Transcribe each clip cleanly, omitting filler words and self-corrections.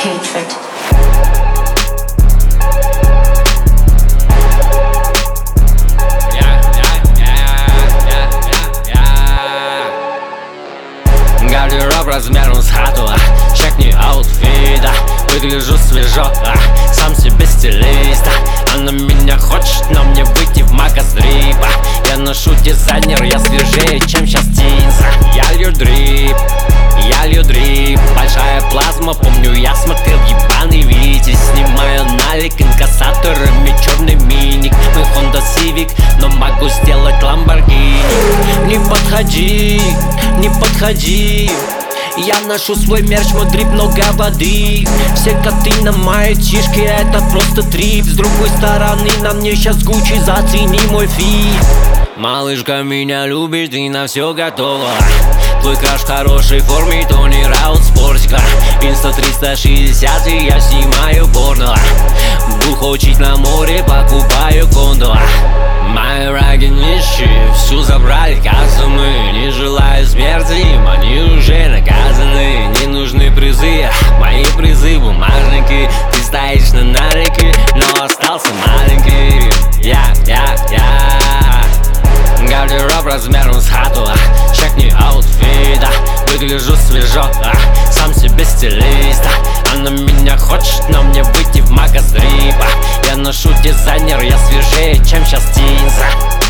hatred. Гардероб размером с хату, чекни аутфита. Выгляжу свежо, сам себе стилист. Она меня хочет, но мне выйти в магазрипа. Я ношу дизайнер, я свежее, чем сейчас тинза. Я лью дрип, большая плазма. Помню, я смотрел ебаный Витязь. Снимаю налик инкассаторами, черный миник. Мы Honda Civic, но могу сделать Lamborghini. Не подходи, я ношу свой мерч, мой дрип, много воды. Все коты на моей чишке, это просто трип. С другой стороны, на мне сейчас Гуччи, зацени мой фит. Малышка меня любит и на все готова. Твой краш в хорошей форме, Тони Раут спортика. Инста 360 и я снимаю порно. Бух учить на море, покупаю кондо. Мои враги нищие, всю забрали кастомы. Не желаю смерти им, они уже наказаны. Не нужны призы, мои призы бумажники. Ты стоишь на нарике, но остался маленький. Гардероб размером с хату, чекни аутфита. Выгляжу свежо, сам себе стилист. Она меня хочет, но мне выйти в магазрипа. Я ношу дизайнер, я свежее, чем сейчас тинза.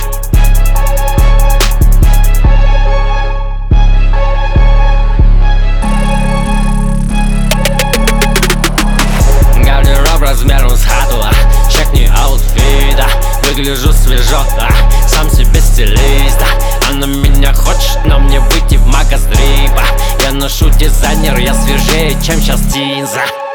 Гардероб размером с хату, чекни аутфита. Выгляжу свежо, сам себе стилист. Она меня хочет, но мне выйти в магазрипа. Я ношу дизайнер, я свежее, чем сейчас тинза.